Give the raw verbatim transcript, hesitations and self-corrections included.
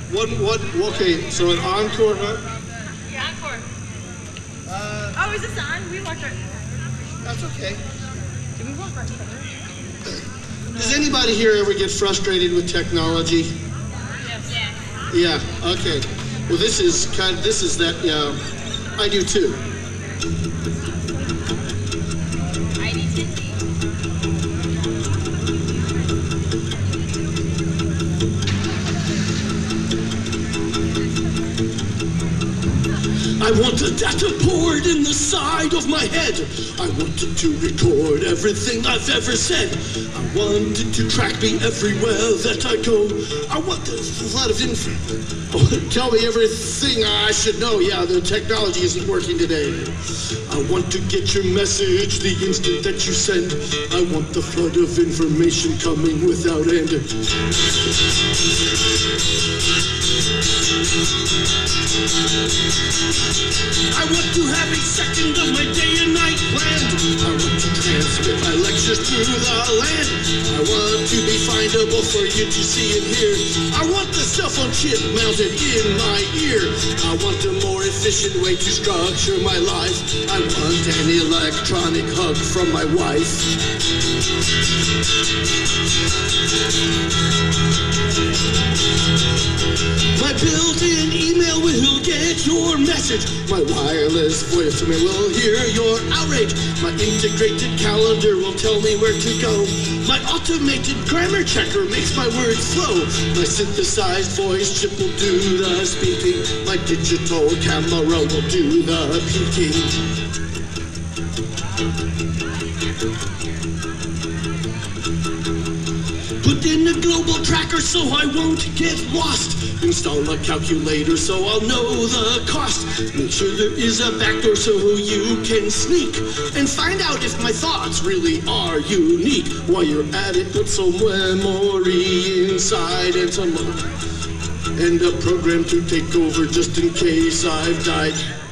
What, what, okay, so an encore, huh? Yeah, encore. Uh, Oh, is this on? We walked right. that's okay. Did we walk right? Does anybody here ever get frustrated with technology? Yes. Yeah. Yeah, okay. Well, this is kind of, this is that, yeah, I do too. I do too. I want a data poured in the side of my head. I wanted to record everything I've ever said. I wanted to track me everywhere that I go. I want a lot of info. Oh, tell me everything I should know. Yeah, the technology isn't working today. I want to get your message the instant that you send. I want the flood of information coming without end. I want to have a second of my day and night planned. I want to transmit my lectures through the land. I want to be findable for you to see and hear. I want the cell phone chip mounted in my ear. I want a more efficient way to structure my life. I want an electronic hug from my wife. My built-in email will get your message. My wireless voicemail will hear your outrage. My integrated calendar will tell me where to go. My automated grammar checker makes my words flow. My synthesized voice chip will do the speaking. My digital camera will do the peeking. Put in a global tracker so I won't get lost. Install a calculator so I'll know the cost. Make sure there is a backdoor so you can sneak and find out if my thoughts really are unique. While you're at it, put some memory inside and some and a program to take over just in case I've died.